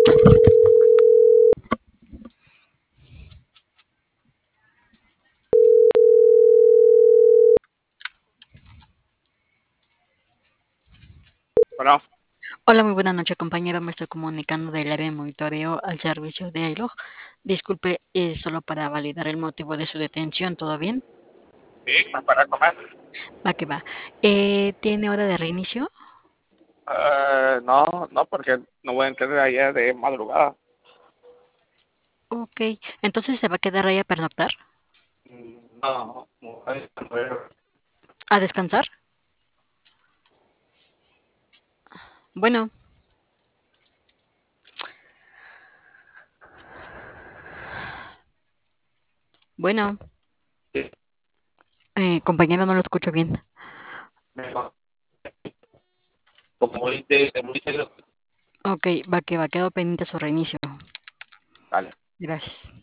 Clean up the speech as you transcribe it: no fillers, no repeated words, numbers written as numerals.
Bueno, Hola, muy buena noche, compañero. Me estoy comunicando del área de monitoreo al servicio de ILOG. Disculpe, solo para validar el motivo de su detención. ¿Todo bien? sí, para comer. Va que va. ¿Tiene hora de reinicio? No, no, porque no voy a entrar ayer de madrugada. Ok. Entonces se va a quedar ahí a pernoctar, No, no, a descansar. Bueno, bueno. Compañero, no lo escucho bien. como dice, muy serio. Ok, va que va. Quedo pendiente su reinicio. Dale. Gracias.